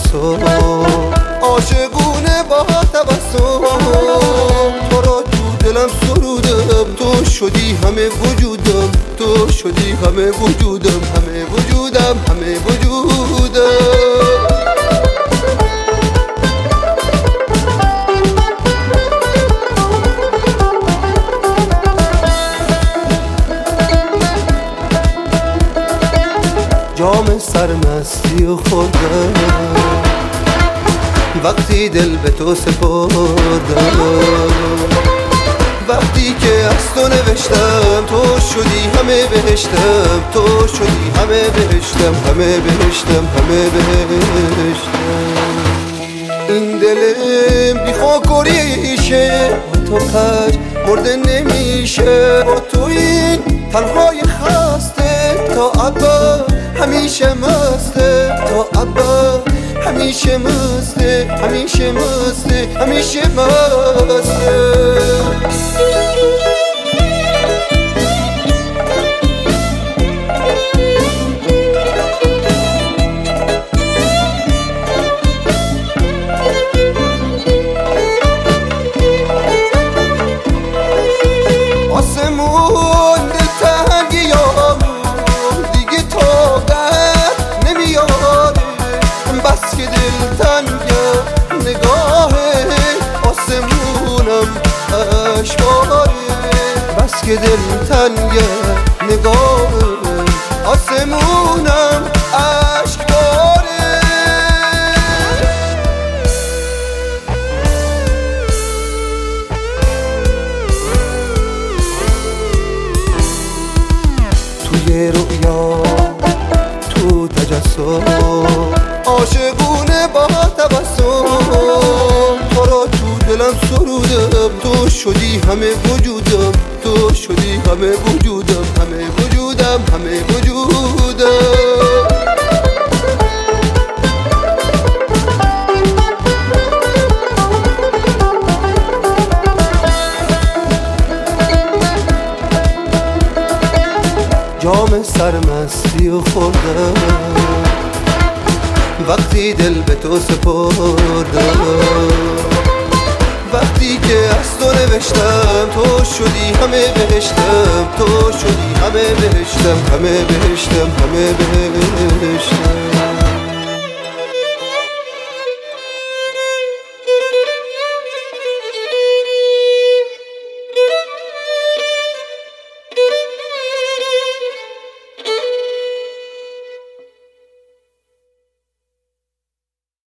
تجسم، عاشقونه با تبسم. تو را تو دلم سرودم، تو شدی همه وجودم، تو شدی همه وجودم، همه وجودم، همه وجودم. جام سرمستی و خوردم وقتی دل به تو سپردم، وقتی که از تو نوشتم تو شدی همه بهشتم، تو شدی همه بهشتم، همه بهشتم، همه بهشتم. این دلم بی خاک و ریشه با تو کج مرده نمیشه، با تو این تنهای خسته تا ابد همیشه مسته، تا ابد همیشه مسته، همیشه مسته، همیشه مسته. آسمون دلتنگیام دیگه طاقت نمیاره، بس که دلتنگه نگاهه آسمونم اشباره، بس که دلتنگه نگاهه آسمونم اشباره. توی رؤیا تو تجسم، عاشقونه با تبسم. تو را تو دلم سرودم، تو شدی همه وجودم، تو شدی همه وجودم، همه وجودم، همه وجودم. جام سرمستی و خوردم وقتی دل به تو سپردم، وقتی که از تو نوشتم تو شدی همه بهشتم، تو شدی همه بهشتم، همه بهشتم، همه بهشتم.